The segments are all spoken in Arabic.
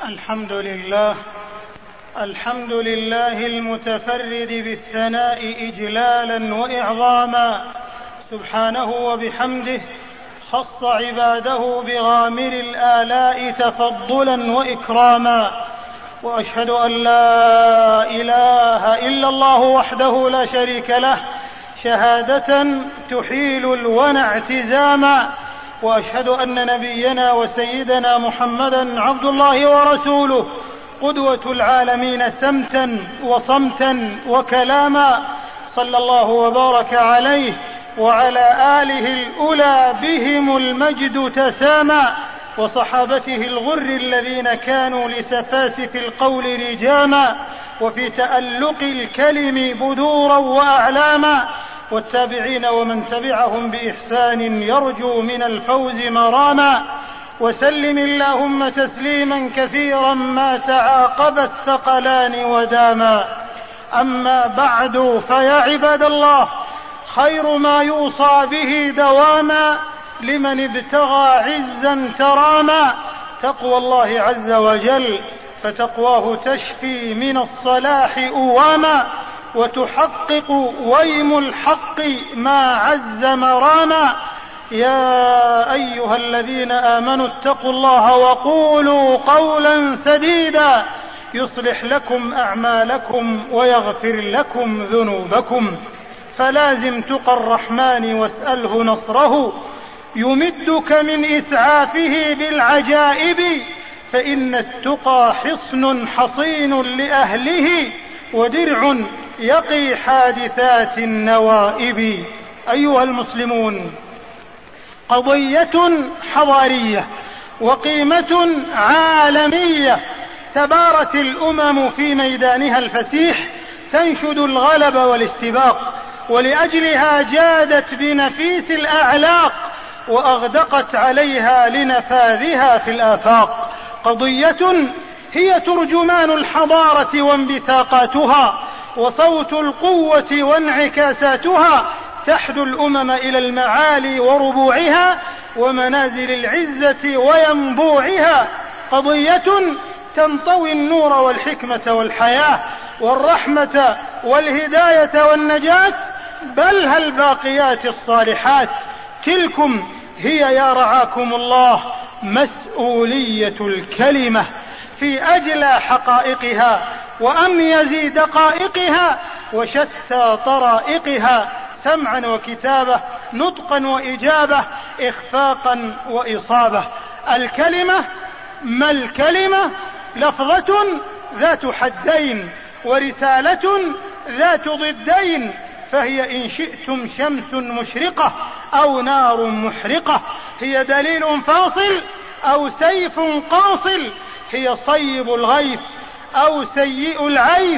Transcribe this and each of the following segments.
الحمد لله المتفرد بالثناء إجلالا وإعظاما، سبحانه وبحمده خص عباده بغامر الآلاء تفضلا وإكراما، وأشهد أن لا إله إلا الله وحده لا شريك له شهادة تحيل الونى اعتزاما، وأشهد أن نبينا وسيدنا محمدا عبد الله ورسوله قدوة العالمين سمتا وصمتا وكلاما، صلى الله وبارك عليه وعلى آله الأولى بهم المجد تساما، وصحابته الغر الذين كانوا لسفاسف القول رجاما وفي تألق الكلم بدورا وأعلاما، والتابعين ومن تبعهم بإحسان يرجو من الفوز مراما، وسلم اللهم تسليما كثيرا ما تعاقب الثقلان وداما. أما بعد، فيا عباد الله، خير ما يوصى به دواما لمن ابتغى عزا تراما تقوى الله عز وجل، فتقواه تشفي من الصلاح أواما، وتحقق ويم الحق ما عز مراما. يا أيها الذين آمنوا اتقوا الله وقولوا قولا سديدا يصلح لكم أعمالكم ويغفر لكم ذنوبكم، فلازم تقى الرحمن واسأله نصره، يمدك من إسعافه بالعجائب، فإن التقى حصن حصين لأهله ودرع يقي حادثات النوائب. أيها المسلمون، قضية حضارية وقيمة عالمية تبارت الأمم في ميدانها الفسيح تنشد الغلب والاستباق، ولأجلها جادت بنفيس الأعلاق وأغدقت عليها لنفاذها في الآفاق. قضية هي ترجمان الحضارة وانبثاقاتها وصوت القوة وانعكاساتها، تحدو الأمم إلى المعالي وربوعها ومنازل العزة وينبوعها. قضية تنطوي النور والحكمة والحياة والرحمة والهداية والنجاة، بل هل الباقيات الصالحات. تلكم هي يا رعاكم الله مسؤولية الكلمة في أجلى حقائقها وأميز دقائقها وشتى طرائقها، سمعا وكتابة، نطقا وإجابة، إخفاقا وإصابة. الكلمة ما الكلمة؟ لفظة ذات حدين ورسالة ذات ضدين، فهي إن شئتم شمس مشرقة أو نار محرقة، هي دليل فاصل أو سيف قاصل، هي صيب الغيث أو سيء العيث.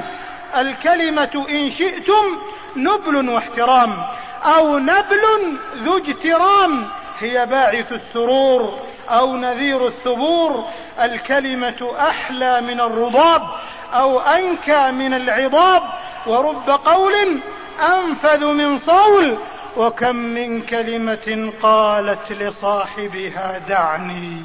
الكلمة إن شئتم نبل واحترام أو نبل ذو اجترام، هي باعث السرور أو نذير الثبور. الكلمة أحلى من الرضاب أو أنكى من العضاب، ورب قول أنفذ من صول، وكم من كلمة قالت لصاحبها دعني.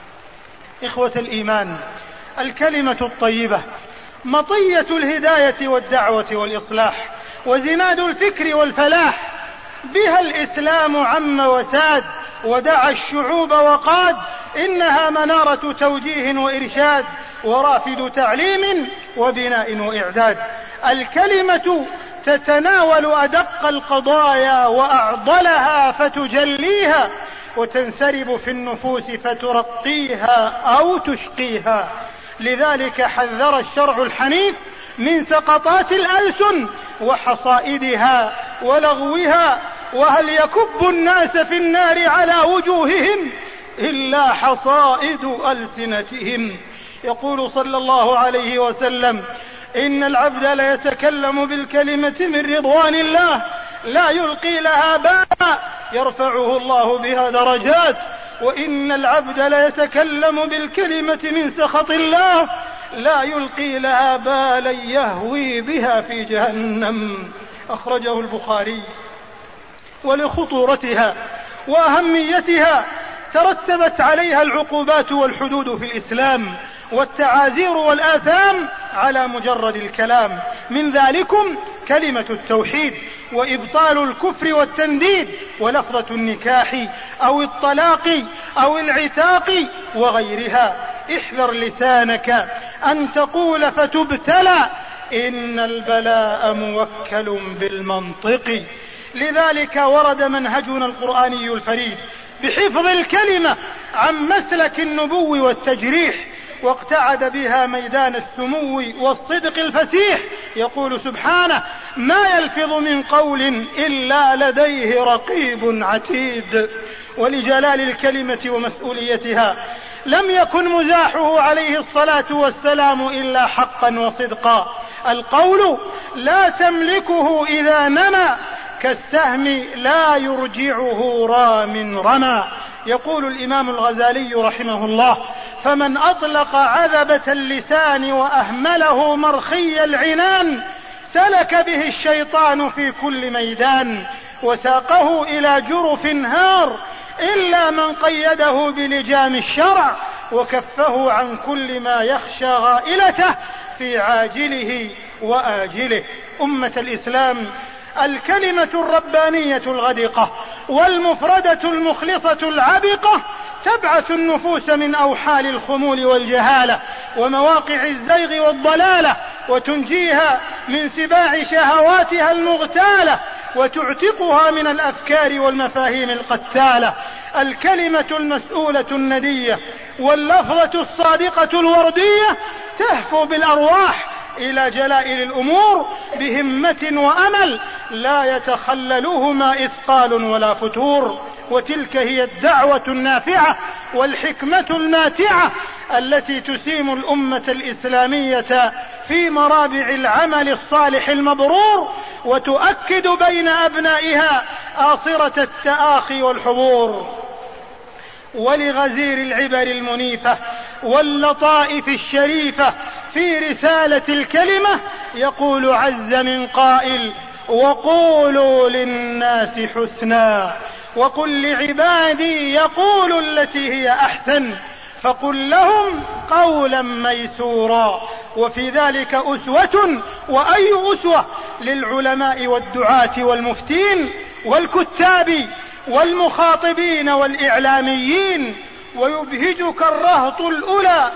إخوة الإيمان، الكلمة الطيبة مطية الهداية والدعوة والإصلاح وزناد الفكر والفلاح، بها الإسلام عم وساد ودعا الشعوب وقاد، إنها منارة توجيه وإرشاد ورافد تعليم وبناء وإعداد. الكلمة تتناول أدق القضايا وأعضلها فتجليها، وتنسرب في النفوس فترقيها أو تشقيها. لذلك حذر الشرع الحنيف من سقطات الألسن وحصائدها ولغوها، وهل يكب الناس في النار على وجوههم إلا حصائد ألسنتهم. يقول صلى الله عليه وسلم: إن العبد ليتكلم بالكلمة من رضوان الله لا يلقي لها بالا يرفعه الله بها درجات، وإن العبد ليتكلم بالكلمة من سخط الله لا يلقي لها بالا يهوي بها في جهنم. أخرجه البخاري. ولخطورتها وأهميتها ترتبت عليها العقوبات والحدود في الإسلام، والتعازير والآثام على مجرد الكلام. من ذلكم كلمة التوحيد وإبطال الكفر والتنديد، ولفظة النكاح أو الطلاق أو العتاق وغيرها. احذر لسانك أن تقول فتبتلى، إن البلاء موكل بالمنطق. لذلك ورد منهجنا القرآني الفريد بحفظ الكلمة عن مسلك النبو والتجريح، واقتعد بها ميدان السمو والصدق الفسيح. يقول سبحانه: ما يلفظ من قول إلا لديه رقيب عتيد. ولجلال الكلمة ومسؤوليتها لم يكن مزاحه عليه الصلاة والسلام إلا حقا وصدقا. القول لا تملكه إذا نمى، كالسهم لا يرجعه رام رمى. يقول الإمام الغزالي رحمه الله: فمن أطلق عذبة اللسان وأهمله مرخي العنان، سلك به الشيطان في كل ميدان، وساقه إلى جرف هار، إلا من قيده بلجام الشرع، وكفه عن كل ما يخشى غائلته في عاجله وآجله. أمة الإسلام، الكلمة الربانية الغدقة والمفردة المخلصة العبقة تبعث النفوس من أوحال الخمول والجهالة ومواقع الزيغ والضلالة، وتنجيها من سباع شهواتها المغتالة، وتعتقها من الأفكار والمفاهيم القتالة. الكلمة المسؤولة الندية واللفظة الصادقة الوردية تهفو بالأرواح إلى جلائل الأمور بهمة وأمل لا يتخللهما إثقال ولا فتور. وتلك هي الدعوة النافعة والحكمة الماتعة التي تسيم الأمة الإسلامية في مرابع العمل الصالح المبرور، وتؤكد بين أبنائها آصرة التآخي والحضور. ولغزير العبر المنيفة واللطائف الشريفة في رسالة الكلمة يقول عز من قائل: وقولوا للناس حسنا وقل لعبادي يقولوا التي هي أحسن فقل لهم قولا ميسورا. وفي ذلك أسوة، وأي أسوة للعلماء والدعاة والمفتين والكتاب والمخاطبين والإعلاميين. ويبهجك الرهط الأولى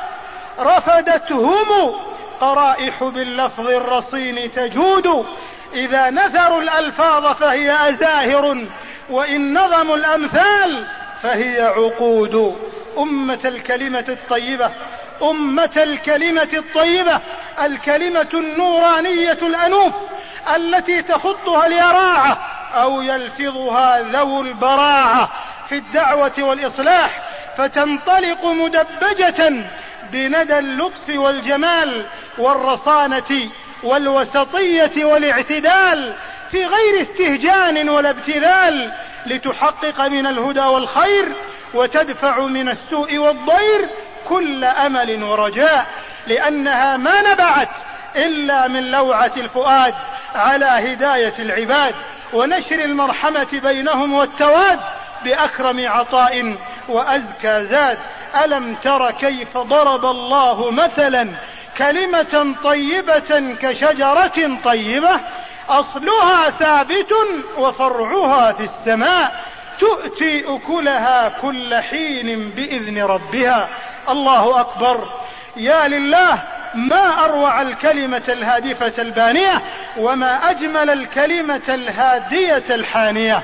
رفدتهم قرائح باللفظ الرصين تجود، إذا نثروا الألفاظ فهي أزاهر، وإن نظموا الأمثال فهي عقود. أمة الكلمة الطيبة، أمة الكلمة الطيبة، الكلمة النورانية الأنوف التي تخطها اليراعة أو يلفظها ذو البراعة في الدعوة والإصلاح، فتنطلق مدبجة بندى اللطف والجمال والرصانة والوسطية والاعتدال، في غير استهجان ولا ابتذال، لتحقق من الهدى والخير وتدفع من السوء والضير كل أمل ورجاء، لأنها ما نبعت إلا من لوعة الفؤاد على هداية العباد ونشر المرحمة بينهم والتواد بأكرم عطاء وأزكى زاد. ألم تر كيف ضرب الله مثلا كلمة طيبة كشجرة طيبة أصلها ثابت وفرعها في السماء تؤتي أكلها كل حين بإذن ربها. الله أكبر، يا لله، ما أروع الكلمة الهادفة البانية، وما أجمل الكلمة الهادية الحانية.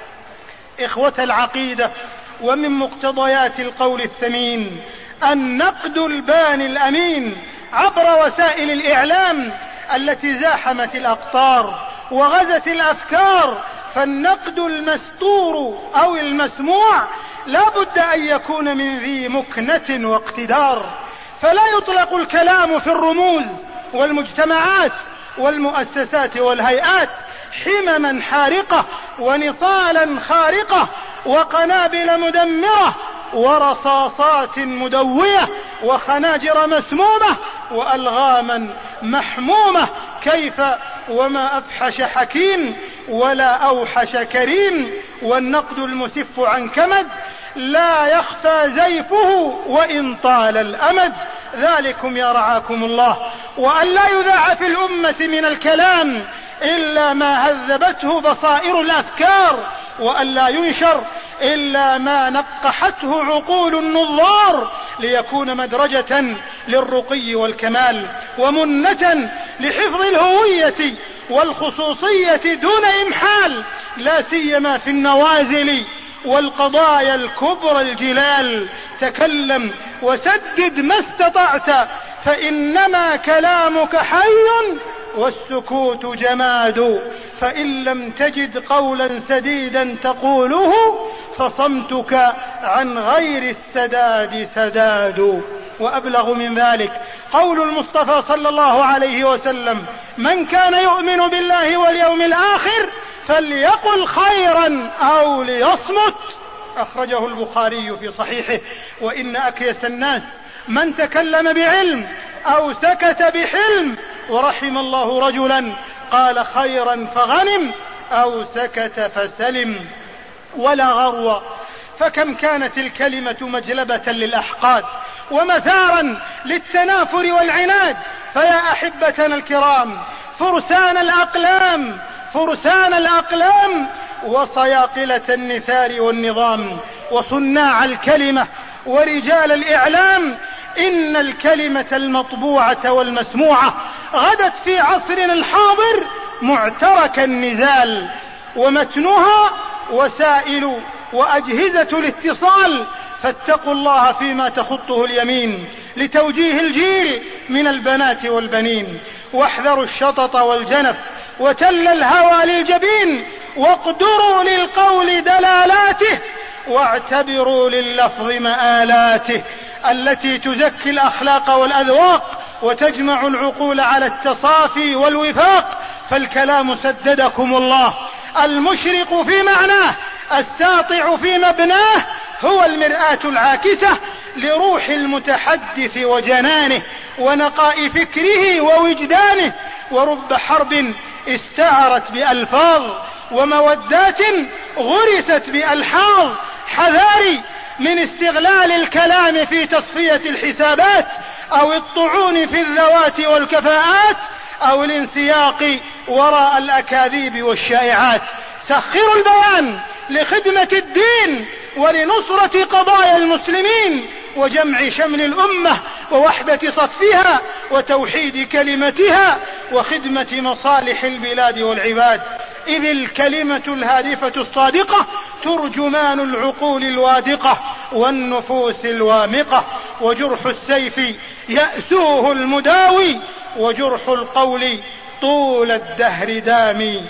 إخوة العقيدة، ومن مقتضيات القول الثمين النقد الباني الأمين عبر وسائل الإعلام التي زاحمت الأقطار وغزت الأفكار. فالنقد المستور أو المسموع لا بد أن يكون من ذي مكنة واقتدار، فلا يطلق الكلام في الرموز والمجتمعات والمؤسسات والهيئات حمما حارقة ونصالا خارقة وقنابل مدمرة ورصاصات مدوية وخناجر مسمومة وألغاما محمومة. كيف وما أفحش حكيم ولا أوحش كريم. والنقد المسف عن كمد لا يخفى زيفه وإن طال الأمد. ذلكم يا رعاكم الله. وأن لا يذاع في الأمة من الكلام إلا ما هذبته بصائر الأفكار، وأن لا ينشر إلا ما نقحته عقول النظار، ليكون مدرجة للرقي والكمال ومنة لحفظ الهوية والخصوصية دون إمحال، لا سيما في النوازل والقضايا الكبرى الجلال. تكلم وسدد ما استطعت، فإنما كلامك حي والسكوت جماد، فإن لم تجد قولا سديدا تقوله فصمتك عن غير السداد سداد. وأبلغ من ذلك قول المصطفى صلى الله عليه وسلم: من كان يؤمن بالله واليوم الآخر فليقل خيرا أو ليصمت، أخرجه البخاري في صحيحه. وإن أكيس الناس من تكلم بعلم أو سكت بحلم، ورحم الله رجلا قال خيرا فغنم أو سكت فسلم. ولا غرو، فكم كانت الكلمة مجلبة للأحقاد ومثارا للتنافر والعناد. فيا أحبتنا الكرام، فرسان الأقلام وصياقلة النثار والنظام وصناع الكلمة ورجال الإعلام، إن الكلمة المطبوعة والمسموعة غدت في عصرنا الحاضر معترك النزال، ومتنها وسائل وأجهزة الاتصال. فاتقوا الله فيما تخطه اليمين لتوجيه الجيل من البنات والبنين، واحذروا الشطط والجنف وتل الهوى للجبين، واقدروا للقول دلالاته واعتبروا لللفظ مآلاته، التي تزكي الأخلاق والأذواق وتجمع العقول على التصافي والوفاق. فالكلام سددكم الله المشرق في معناه الساطع في مبناه هو المرآة العاكسة لروح المتحدث وجنانه ونقاء فكره ووجدانه. ورب حرب استعرت بألفاظ ومودات غرست بألحاظ. حذاري من استغلال الكلام في تصفية الحسابات أو الطعون في الذوات والكفاءات أو الانسياق وراء الأكاذيب والشائعات. سخروا البيان لخدمة الدين ولنصرة قضايا المسلمين وجمع شمل الأمة ووحدة صفها وتوحيد كلمتها وخدمة مصالح البلاد والعباد. إذ الكلمة الهادفة الصادقة ترجمان العقول الوادقة والنفوس الوامقة، وجرح السيف يأسوه المداوي، وجرح القول طول الدهر دامي.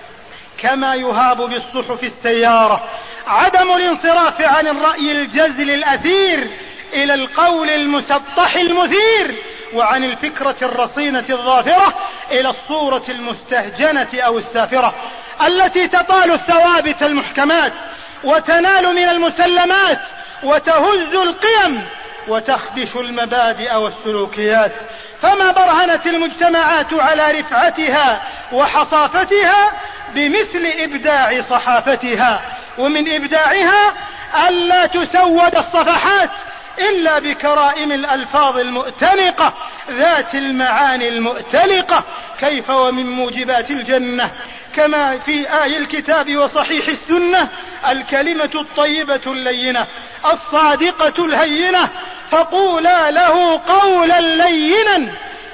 كما يهاب بالصحف السيارة عدم الانصراف عن الرأي الجزل الأثير إلى القول المسطح المثير، وعن الفكرة الرصينة الظافرة إلى الصورة المستهجنة أو السافرة التي تطال الثوابت المحكمات وتنال من المسلمات وتهز القيم وتخدش المبادئ والسلوكيات. فما برهنت المجتمعات على رفعتها وحصافتها بمثل إبداع صحافتها، ومن إبداعها ألا تسود الصفحات إلا بكرائم الألفاظ المؤتنقة ذات المعاني المؤتلقة. كيف ومن موجبات الجنة كما في آي الكتاب وصحيح السنة: الكلمة الطيبة اللينة الصادقة الهينة فقولا له قولا لينا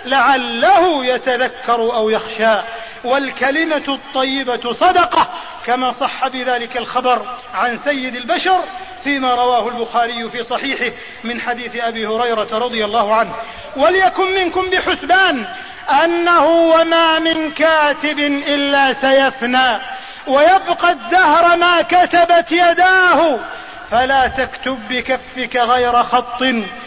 لعله يتذكر أو يخشى. والكلمة الطيبة صدقة، كما صح بذلك الخبر عن سيد البشر فيما رواه البخاري في صحيحه من حديث أبي هريرة رضي الله عنه: وليكن منكم بحسبان أنه وما من كاتب إلا سيفنى ويبقى الدهر ما كتبت يداه، فلا تكتب بكفك غير خط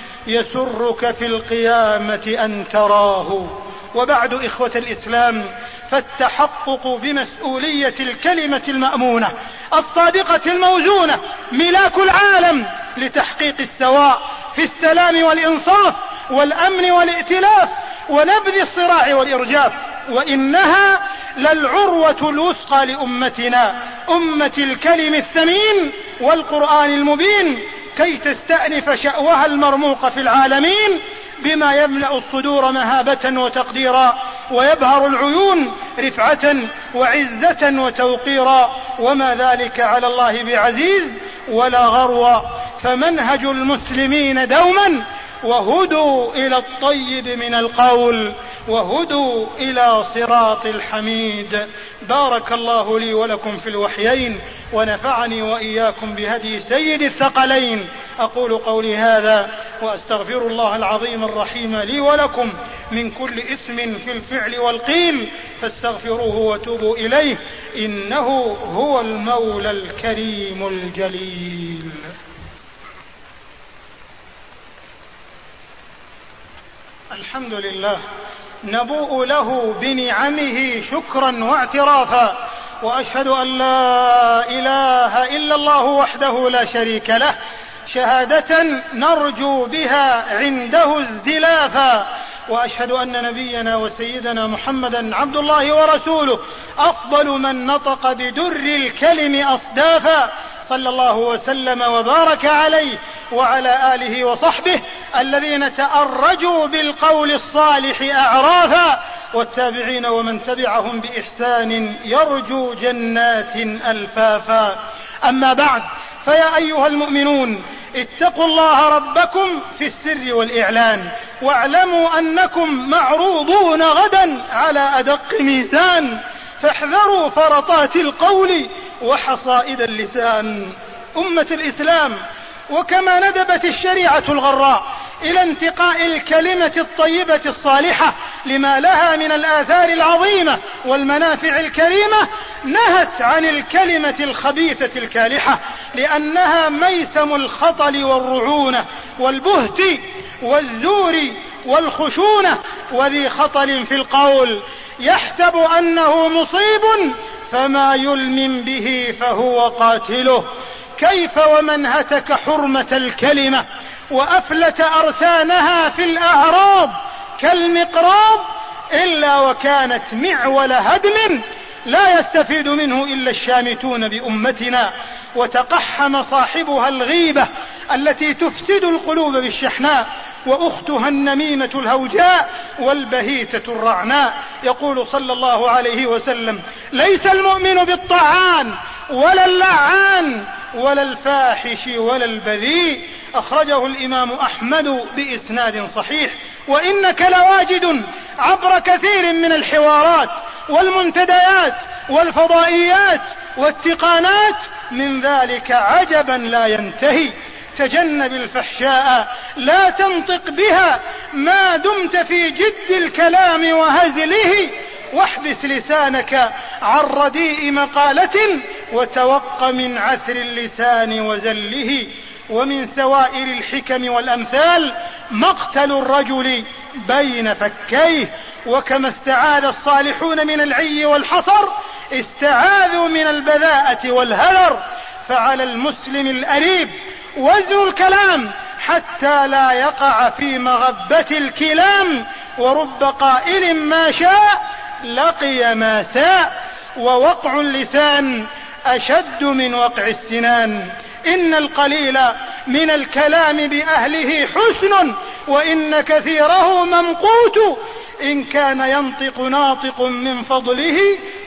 يسرك في القيامة أن تراه. وبعد إخوة الإسلام، فالتحقق بمسؤولية الكلمة المأمونة الصادقة الموزونة ملاك العالم لتحقيق السواء في السلام والإنصاف والأمن والائتلاف ونبذ الصراع والإرجاف. وإنها للعروة الوثقى لأمتنا، أمة الكلم الثمين والقرآن المبين، كي تستأنف شأوها المرموق في العالمين بما يملأ الصدور مهابة وتقديرا ويبهر العيون رفعة وعزة وتوقيرا، وما ذلك على الله بعزيز ولا غرو. فمنهج المسلمين دوما وهدوا إلى الطيب من القول وهدوا إلى صراط الحميد. بارك الله لي ولكم في الوحيين ونفعني وإياكم بهدي سيد الثقلين. أقول قولي هذا وأستغفر الله العظيم الرحيم لي ولكم من كل إثم في الفعل والقيل، فاستغفروه وتوبوا إليه إنه هو المولى الكريم الجليل. الحمد لله نبوء له بنعمه شكرا واعترافا، وأشهد أن لا إله إلا الله وحده لا شريك له شهادة نرجو بها عنده ازدلافا، وأشهد أن نبينا وسيدنا محمدا عبد الله ورسوله أفضل من نطق بدر الكلم أصدافا، صلى الله وسلم وبارك عليه وعلى آله وصحبه الذين تأرجوا بالقول الصالح أعرافا، والتابعين ومن تبعهم بإحسان يرجو جنات ألفافا. أما بعد، فيا أيها المؤمنون اتقوا الله ربكم في السر والإعلان، واعلموا أنكم معروضون غدا على أدق ميزان، فاحذروا فرطات القول وحصائد اللسان. أمة الإسلام، وكما ندبت الشريعة الغراء إلى انتقاء الكلمة الطيبة الصالحة لما لها من الآثار العظيمة والمنافع الكريمة، نهت عن الكلمة الخبيثة الكالحة، لأنها ميسم الخطل والرعونة والبهت والزور والخشونة، وذي خطل في القول يحسب أنه مصيب فما يلمم به فهو قاتله. كيف ومن هتك حرمة الكلمة وأفلت أرسانها في الأعراض كالمقراض إلا وكانت معول هدم لا يستفيد منه إلا الشامتون بأمتنا، وتقحم صاحبها الغيبة التي تفسد القلوب بالشحناء، وأختها النميمة الهوجاء والبهيتة الرعناء. يقول صلى الله عليه وسلم: ليس المؤمن بالطعان ولا اللعان ولا الفاحش ولا البذيء. أخرجه الإمام أحمد بإسناد صحيح. وإنك لواجد عبر كثير من الحوارات والمنتديات والفضائيات والتقانات من ذلك عجبا لا ينتهي. تجنب الفحشاء لا تنطق بها ما دمت في جد الكلام وهزله، واحبس لسانك عن رديء مقالة وتوق من عثر اللسان وزله. ومن سوائر الحكم والأمثال مقتل الرجل بين فكيه، وكما استعاذ الصالحون من العي والحصر استعاذوا من البذاءة والهذر. فعلى المسلم الأريب وزن الكلام حتى لا يقع في مغبة الكلام، ورب قائل ما شاء لقي ما ساء، ووقع اللسان أشد من وقع السنان. إن القليل من الكلام بأهله حسن، وإن كثيره ممقوت. إن كان ينطق ناطق من فضله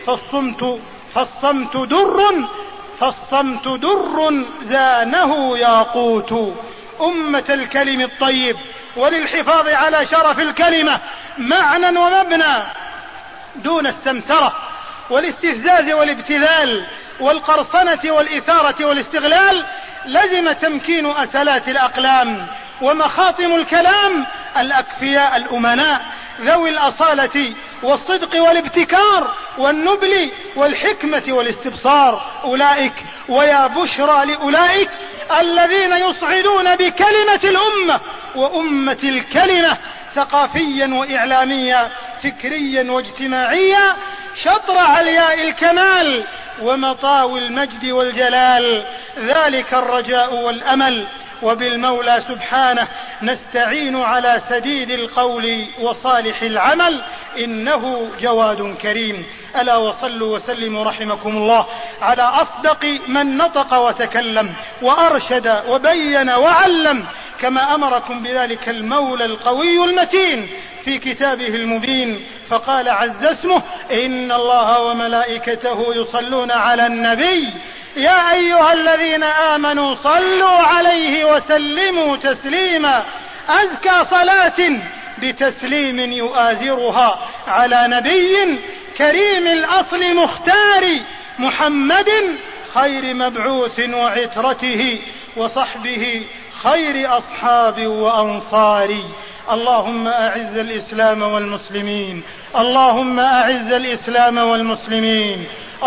فالصمت در زانه ياقوت. أمة الكلم الطيب، وللحفاظ على شرف الكلمة معنى ومبنى دون السمسرة والاستفزاز والابتذال والقرصنة والإثارة والاستغلال، لزم تمكين أسلات الأقلام ومخاطم الكلام الأكفياء الأمناء ذوي الأصالة والصدق والابتكار والنبل والحكمة والاستبصار. أولئك ويا بشرى لأولئك الذين يصعدون بكلمة الأمة وأمة الكلمة ثقافيا وإعلاميا فكريا واجتماعيا شطر علياء الكمال ومطاوي المجد والجلال. ذلك الرجاء والأمل، وبالمولى سبحانه نستعين على سديد القول وصالح العمل، إنه جواد كريم. ألا وصلوا وسلموا رحمكم الله على أصدق من نطق وتكلم وأرشد وبين وعلم، كما أمركم بذلك المولى القوي المتين في كتابه المبين، فقال عز اسمه: إن الله وملائكته يصلون على النبي يا أيها الذين آمنوا صلوا عليه وسلموا تسليما. أزكى صلاة بتسليم يؤازرها على نبي كريم الأصل مختار محمد خير مبعوث وعترته وصحبه خير أصحاب وأنصار. اللهم أعز الإسلام والمسلمين، اللهم أعز الإسلام والمسلمين،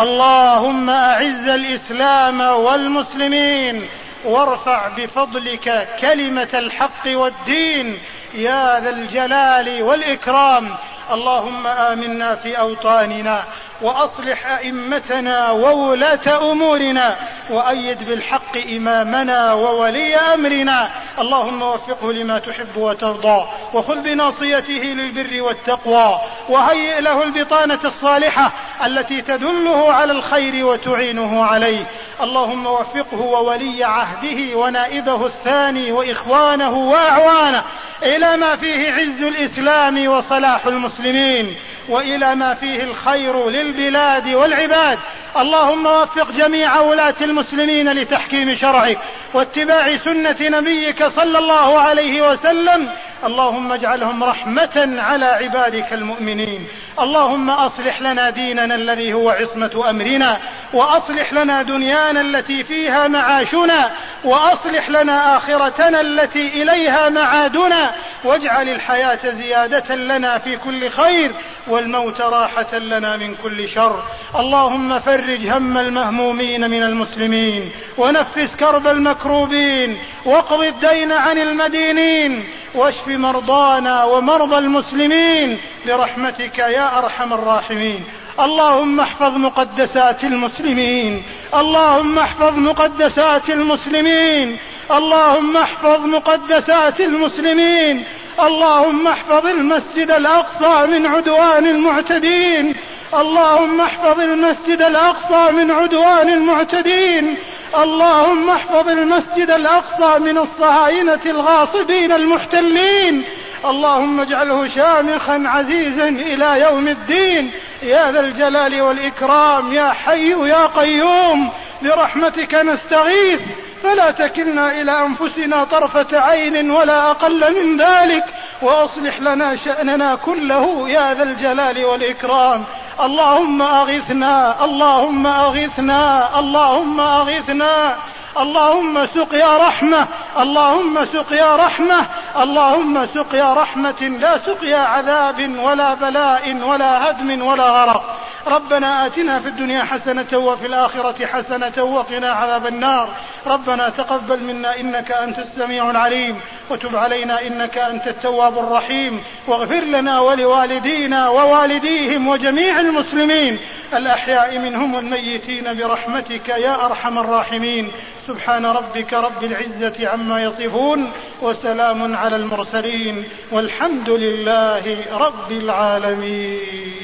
اللهم أعز الإسلام والمسلمين، وارفع بفضلك كلمة الحق والدين يا ذا الجلال والإكرام. اللهم آمنا في أوطاننا، وأصلح أئمتنا وولاة أمورنا، وأيد بالحق إمامنا وولي أمرنا. اللهم وفقه لما تحب وترضى، وخذ بناصيته للبر والتقوى، وهيئ له البطانة الصالحة التي تدله على الخير وتعينه عليه. اللهم وفقه وولي عهده ونائبه الثاني وإخوانه وأعوانه إلى ما فيه عز الإسلام وصلاح المسلمين، وإلى ما فيه الخير للبلاد والعباد. اللهم وفق جميع ولاة المسلمين لتحكيم شرعك واتباع سنة نبيك صلى الله عليه وسلم. اللهم اجعلهم رحمة على عبادك المؤمنين. اللهم أصلح لنا ديننا الذي هو عصمة أمرنا، وأصلح لنا دنيانا التي فيها معاشنا، وأصلح لنا آخرتنا التي إليها معادنا، واجعل الحياة زيادة لنا في كل خير، والموت راحة لنا من كل شر. اللهم فرج هم المهمومين من المسلمين، ونفس كرب المكروبين، واقض الدين عن المدينين، واشف مرضانا ومرضى المسلمين برحمتك يا أرحم الراحمين. اللهم احفظ مقدسات المسلمين، اللهم احفظ مقدسات المسلمين، اللهم احفظ مقدسات المسلمين، اللهم احفظ المسجد الأقصى من عدوان المعتدين، اللهم احفظ المسجد الأقصى من عدوان المعتدين، اللهم احفظ المسجد الأقصى من الصهاينة الغاصبين المحتلين. اللهم اجعله شامخا عزيزا إلى يوم الدين يا ذا الجلال والإكرام. يا حي يا قيوم برحمتك نستغيث، فلا تكلنا إلى أنفسنا طرفة عين ولا أقل من ذلك، وأصلح لنا شأننا كله يا ذا الجلال والإكرام. اللهم أغثنا، اللهم أغثنا، اللهم أغثنا، اللهم سقيا رحمة، اللهم سقيا رحمة، اللهم سقيا رحمة لا سقيا عذاب ولا بلاء ولا هدم ولا غرق. ربنا آتنا في الدنيا حسنة وفي الآخرة حسنة وقنا عذاب النار. ربنا تقبل منا إنك أنت السميع العليم، وتب علينا إنك أنت التواب الرحيم، واغفر لنا ولوالدينا ووالديهم وجميع المسلمين الأحياء منهم والميتين برحمتك يا أرحم الراحمين. سبحان ربك رب العزة عما يصفون، وسلام على المرسلين، والحمد لله رب العالمين.